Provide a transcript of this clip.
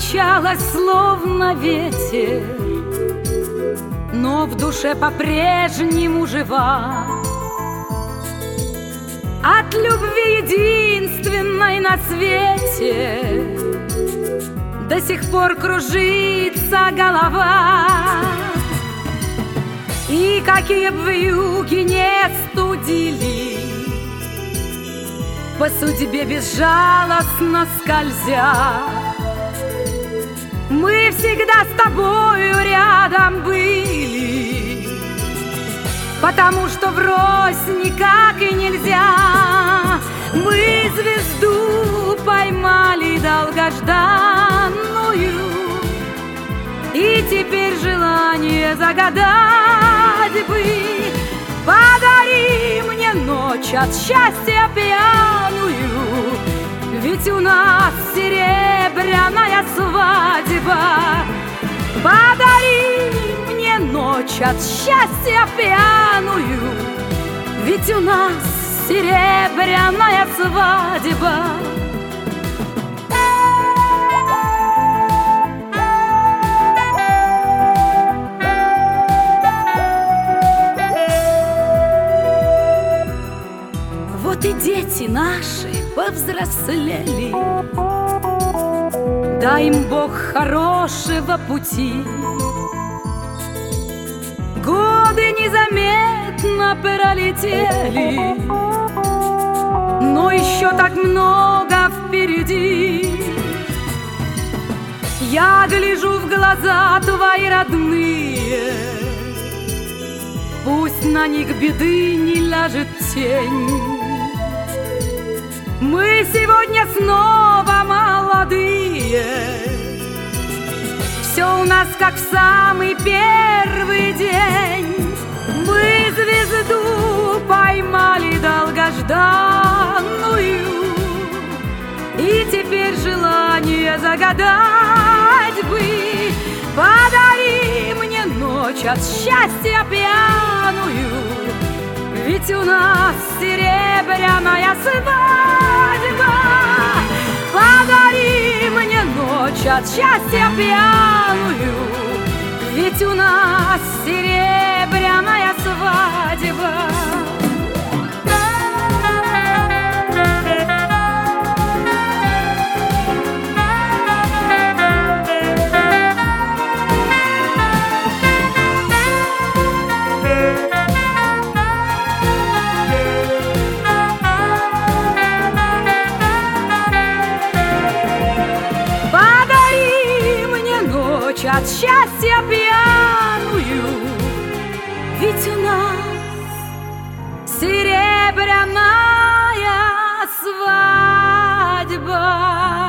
умчалась, словно ветер, но в душе по-прежнему жива. От любви единственной на свете до сих пор кружится голова. И какие б вьюги не студили, по судьбе безжалостно скользя, мы всегда с тобою рядом были, потому что врозь никак и нельзя. Мы звезду поймали долгожданную, и теперь желание загадать бы. Подари мне ночь от счастья пьяную, ведь у нас серебряная свадьба. Подари мне ночь от счастья пьяную, ведь у нас серебряная свадьба. Вот и дети наши повзрослели, дай им Бог хорошего пути. Годы незаметно пролетели, но еще так много впереди. Я гляжу в глаза твои родные, пусть на них беды не ляжет тень. Мы сегодня снова молодые, все у нас как в самый первый день. Мы звезду поймали долгожданную, и теперь желание загадать бы. Подари мне ночь от счастья пьяную, ведь у нас серебряная свадьба. Подари мне ночь от счастья пьяную, ведь у нас серебряная свадьба. От счастья пьяную, ведь у нас серебряная свадьба.